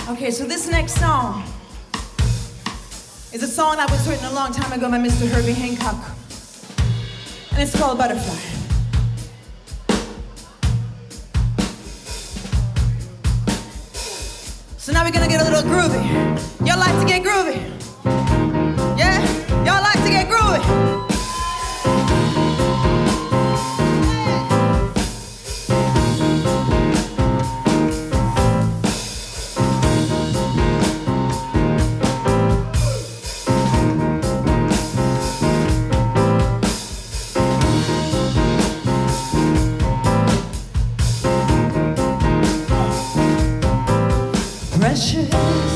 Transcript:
Okay, so this next song is a song that was written a long time ago by Mr. Herbie Hancock, and it's called Butterfly. So now we're gonna get a little groovy. Y'all like to get groovy? Yeah? Y'all like to get groovy? Precious